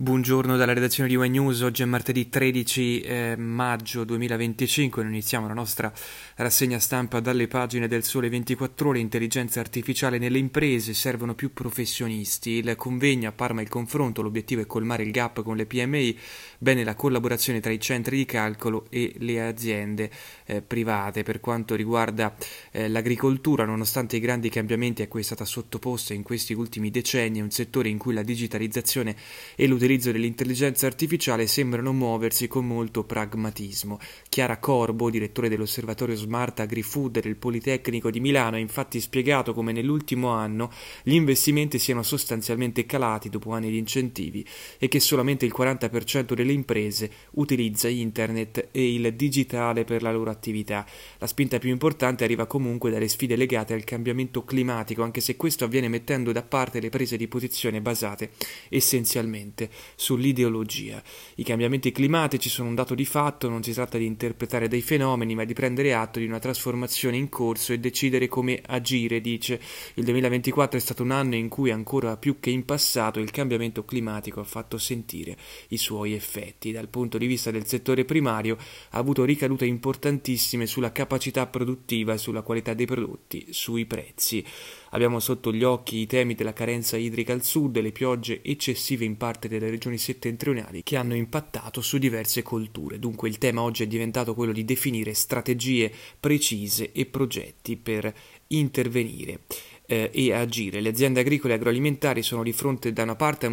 Buongiorno dalla redazione di Wine News, oggi è martedì 13 maggio 2025, noi iniziamo la nostra rassegna stampa dalle pagine del Sole 24 Ore. Intelligenza artificiale nelle imprese, servono più professionisti, il convegno a Parma il confronto, l'obiettivo è colmare il gap con le PMI, bene la collaborazione tra i centri di calcolo e le aziende private. Per quanto riguarda l'agricoltura, nonostante i grandi cambiamenti a cui è stata sottoposta in questi ultimi decenni, è un settore in cui la digitalizzazione e l'utilizzo dell'intelligenza artificiale sembrano muoversi con molto pragmatismo. Chiara Corbo, direttore dell'Osservatorio Smart Agri-Food del Politecnico di Milano, ha infatti spiegato come nell'ultimo anno gli investimenti siano sostanzialmente calati dopo anni di incentivi e che solamente il 40% delle imprese utilizza internet e il digitale per la loro attività. La spinta più importante arriva comunque dalle sfide legate al cambiamento climatico, anche se questo avviene mettendo da parte le prese di posizione basate essenzialmente sull'ideologia. I cambiamenti climatici sono un dato di fatto, non si tratta di interpretare dei fenomeni, ma di prendere atto di una trasformazione in corso e decidere come agire, dice. Il 2024 è stato un anno in cui ancora più che in passato il cambiamento climatico ha fatto sentire i suoi effetti. Dal punto di vista del settore primario ha avuto ricadute importantissime sulla capacità produttiva e sulla qualità dei prodotti, sui prezzi. Abbiamo sotto gli occhi i temi della carenza idrica al sud e le piogge eccessive in parte delle regioni settentrionali che hanno impattato su diverse colture. Dunque il tema oggi è diventato quello di definire strategie precise e progetti per intervenire e agire. Le aziende agricole e agroalimentari sono di fronte da una parte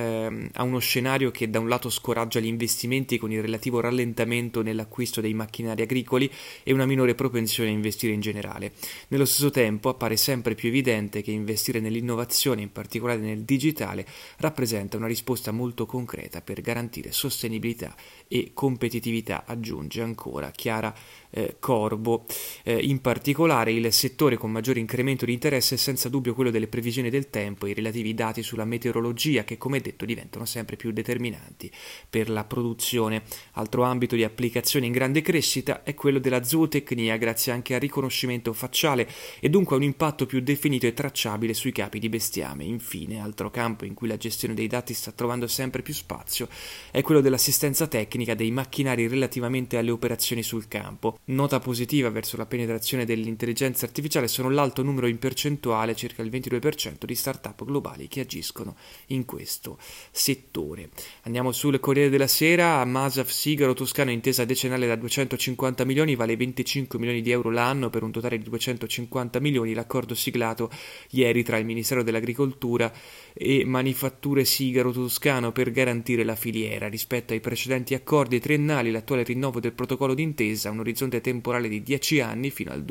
a uno scenario che da un lato scoraggia gli investimenti con il relativo rallentamento nell'acquisto dei macchinari agricoli e una minore propensione a investire in generale. Nello stesso tempo appare sempre più evidente che investire nell'innovazione, in particolare nel digitale, rappresenta una risposta molto concreta per garantire sostenibilità e competitività, aggiunge ancora Chiara Corbo. In particolare il settore con maggiore incremento di interesse è senza dubbio quello delle previsioni del tempo e i relativi dati sulla meteorologia che, come detto, diventano sempre più determinanti per la produzione. Altro ambito di applicazione in grande crescita è quello della zootecnia, grazie anche al riconoscimento facciale e dunque a un impatto più definito e tracciabile sui capi di bestiame. Infine, altro campo in cui la gestione dei dati sta trovando sempre più spazio è quello dell'assistenza tecnica dei macchinari relativamente alle operazioni sul campo. Nota positiva verso la penetrazione dell'intelligenza artificiale sono l'alto numero in percentuale, circa il 22% di start-up globali che agiscono in questo settore. Andiamo sul Corriere della Sera. Masaf Sigaro Toscano, intesa decennale da 250 milioni, vale 25 milioni di euro l'anno per un totale di 250 milioni. L'accordo siglato ieri tra il Ministero dell'Agricoltura e Manifatture Sigaro Toscano per garantire la filiera. Rispetto ai precedenti accordi triennali, l'attuale rinnovo del protocollo d'intesa ha un orizzonte temporale di 10 anni fino al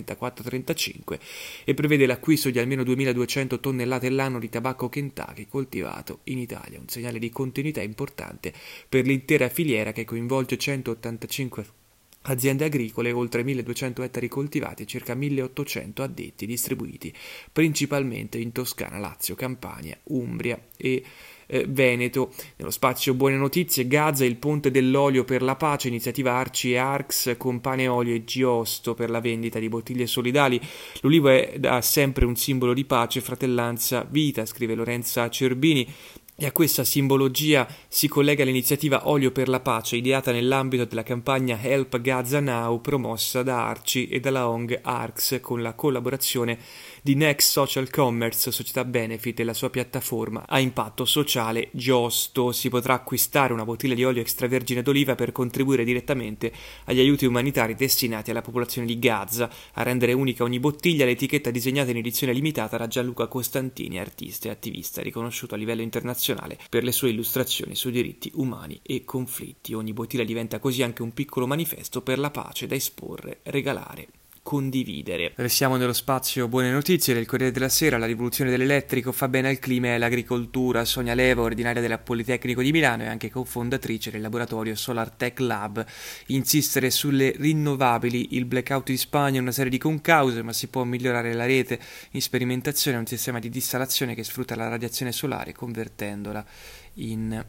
2034-35 e prevede l'acquisto di almeno 2200 tonnellate l'anno di tabacco Kentucky coltivato in Italia, un segnale di continuità importante per l'intera filiera che coinvolge 185 aziende agricole, oltre 1200 ettari coltivati e circa 1800 addetti distribuiti principalmente in Toscana, Lazio, Campania, Umbria e Veneto. Nello spazio buone notizie, Gaza, il ponte dell'olio per la pace, iniziativa Arci e Arx con pane, olio e Giosto per la vendita di bottiglie solidali. L'ulivo è da sempre un simbolo di pace, fratellanza, vita, scrive Lorenza Cerbini. E a questa simbologia si collega l'iniziativa Olio per la Pace, ideata nell'ambito della campagna Help Gaza Now, promossa da Arci e dalla ONG ARCS con la collaborazione di Next Social Commerce, società benefit, e la sua piattaforma a impatto sociale Giosto. Si potrà acquistare una bottiglia di olio extravergine d'oliva per contribuire direttamente agli aiuti umanitari destinati alla popolazione di Gaza. A rendere unica ogni bottiglia l'etichetta disegnata in edizione limitata da Gianluca Costantini, artista e attivista riconosciuto a livello internazionale per le sue illustrazioni su diritti umani e conflitti. Ogni bottiglia diventa così anche un piccolo manifesto per la pace da esporre, regalare, condividere. Restiamo nello spazio buone notizie del Corriere della Sera. La rivoluzione dell'elettrico fa bene al clima e all'agricoltura. Sonia Leva, ordinaria del Politecnico di Milano e anche cofondatrice del laboratorio Solar Tech Lab. Insistere sulle rinnovabili, il blackout di Spagna è una serie di concause, ma si può migliorare la rete in sperimentazione è un sistema di distillazione che sfrutta la radiazione solare convertendola in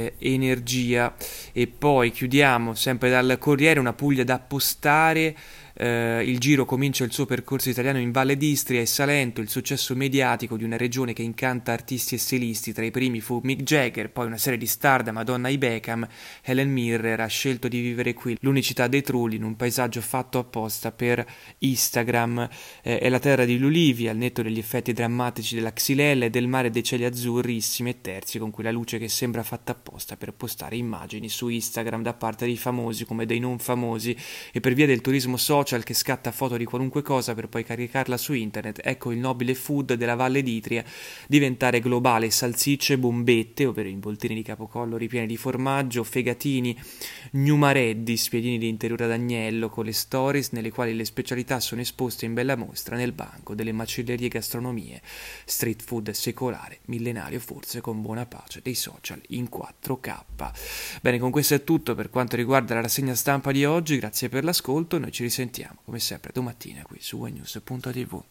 energia. E poi chiudiamo sempre dal Corriere, una Puglia da appostare Il Giro comincia il suo percorso italiano in Valle d'Istria e Salento, il successo mediatico di una regione che incanta artisti e stilisti. Tra i primi fu Mick Jagger, poi una serie di star da Madonna ai Beckham. Helen Mirren ha scelto di vivere qui, l'unicità dei Trulli, in un paesaggio fatto apposta per Instagram. È la terra di Lulivia, al netto degli effetti drammatici della xylella e del mare dei cieli azzurrissimi e terzi, con quella luce che sembra fatta apposta per postare immagini su Instagram da parte dei famosi come dei non famosi, e per via del turismo social che scatta foto di qualunque cosa per poi caricarla su internet. Ecco il nobile food della Valle d'Itria diventare globale: salsicce, bombette, ovvero involtini di capocollo ripieni di formaggio, fegatini, gnumareddi, spiedini di interiora d'agnello, con le stories nelle quali le specialità sono esposte in bella mostra nel banco delle macellerie e gastronomie. Street food secolare, millenario, forse con buona pace dei social in 4K. Bene, con questo è tutto per quanto riguarda la rassegna stampa di oggi. Grazie per l'ascolto, noi ci risentiamo come sempre domattina qui su wenews.tv.